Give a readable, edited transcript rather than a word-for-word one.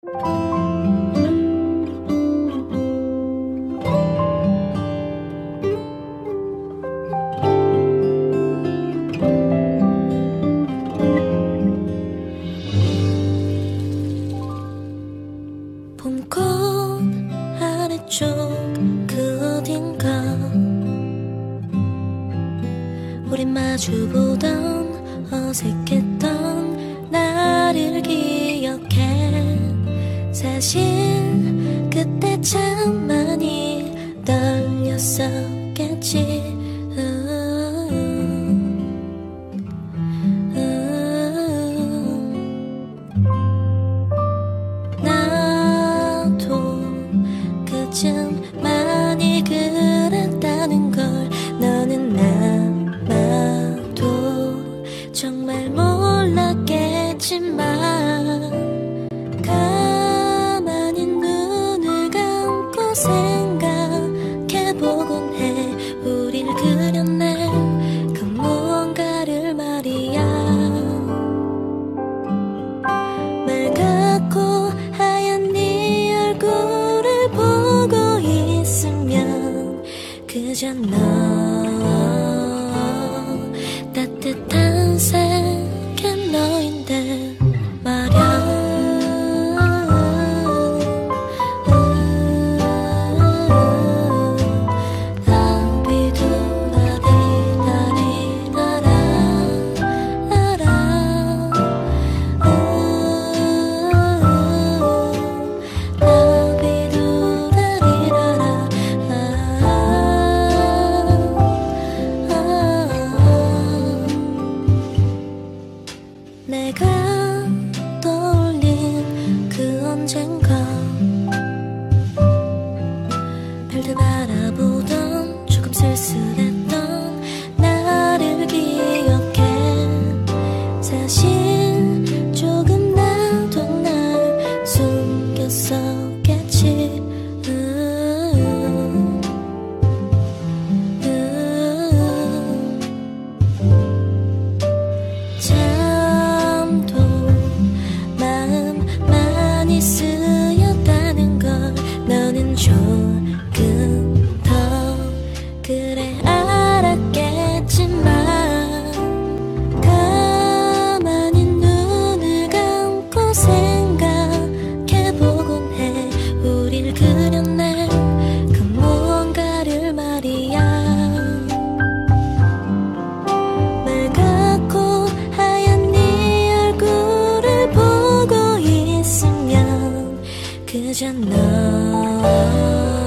봄꽃 아래쪽 그 어딘가 우린 마주보던 어색했던 나를 기억해. 사실 그때 참 많이 떨렸었겠지. 나도 그쯤 많이 그랬다는 걸 너는 아마도 정말 몰랐겠지만 가만히 눈을 감고 생각해보곤 해. 우릴 그려낸 그 무언가를 말이야. 맑고 하얀 네 얼굴을 보고 있으면 그저 너 따뜻한 색의 너인데 말야. 내가 떠올린 그 언젠가 별들 바라보던 조금 쓸쓸했던 나를 기억해. 사실 조금 나도 날 숨겼었겠지. 쓰였다는 걸 너는 조금 더 그래 알았겠지만 가만히 눈을 감고 생각해보곤 해. 우릴 그려낸 그 무언가를 말이야. 맑고 하얀 네 얼굴을 보고 있으면 그저 너